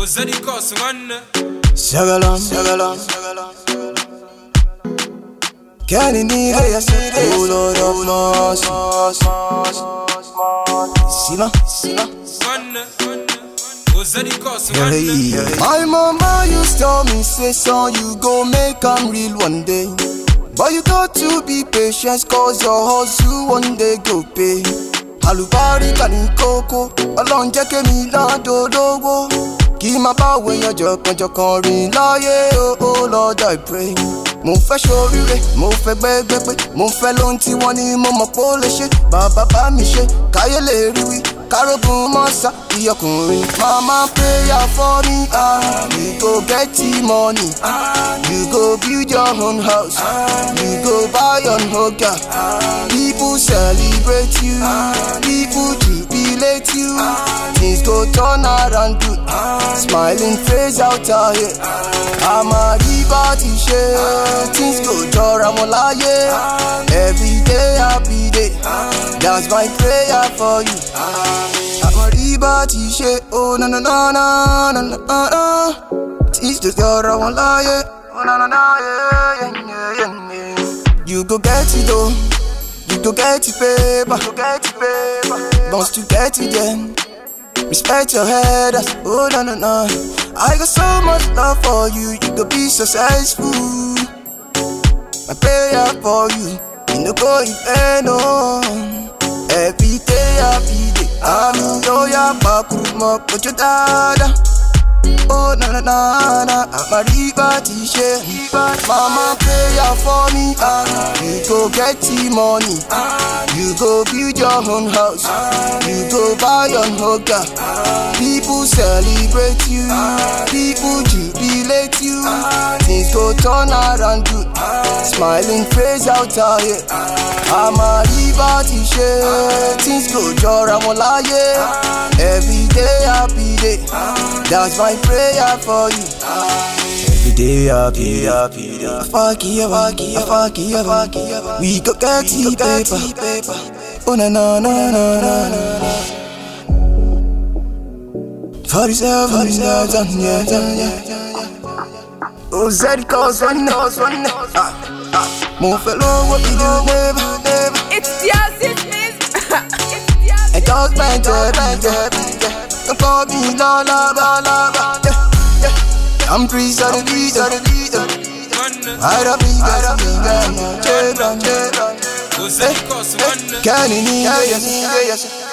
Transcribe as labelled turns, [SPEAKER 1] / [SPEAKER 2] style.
[SPEAKER 1] Zari cause one.
[SPEAKER 2] Shagalam, Kenny need a oh Lord of mercy. Sima,
[SPEAKER 1] One. Zari cause
[SPEAKER 2] yeah.
[SPEAKER 1] one.
[SPEAKER 2] My mama used to tell me, say son, you gon' make 'em real one day. But you got to be patient, cause your hustle one day go pay. Alubarika ni koko, Ọlọ́run jẹ́ kémi ládolówó. Kí má bá wèèyàn jọ̀kan rìn láyé, oh Lord I pray. Mo fẹ́ ṣoríire, mo fẹ́ gbẹ́gbẹ́gbẹ́, mo fẹ́ lóhun tí wọ́n ní mo mọ̀ pé ó lè ṣe. Bàbá bá mi ṣe, káyé lè rí wí, kárógun mọ́sá ìyọkùnrin. Mama prayer for me, you go get the money, you go build your own house, you go buy your own car. People celebrate you, people jubilate you, things go turn around good, smiling face out here. Àmà rí bá ti ṣe, things go jọra wọn láyé. Every day happy day, that's my prayer for you. Àmà rí bá ti ṣe, oh na na na na na na na. Things go jọra wọn láyé. Oh na na na yeah. You go get it though, you go get it paper, once to get it then. Respect your head, oh no no no. I got so much love for you, you could be successful. My prayer for you, you know go in pain, no. Every day, I'm in your back, put your dada. Oh na na na na, I'm a riba t-shirt. Mama prayer for me, you go get the money, you go build your own house, you go buy your own car. People celebrate you, people jubilate you, things go turn around good, smiling face out here. I'm a riba t-shirt, things go jọra wọn láyé. Every day happy day, that's my prayer for you. Every day happy day. I fuck you. We go get the paper. Oh na na na na na na. 47 yeah. Oh Zari cause one. Mo fẹ́ lówó bí you never.
[SPEAKER 3] It's your sickness.
[SPEAKER 2] I talk my job. Don't call me la. I'm free, so the leader. I don't be children.
[SPEAKER 1] Zari cause one.
[SPEAKER 2] Can you need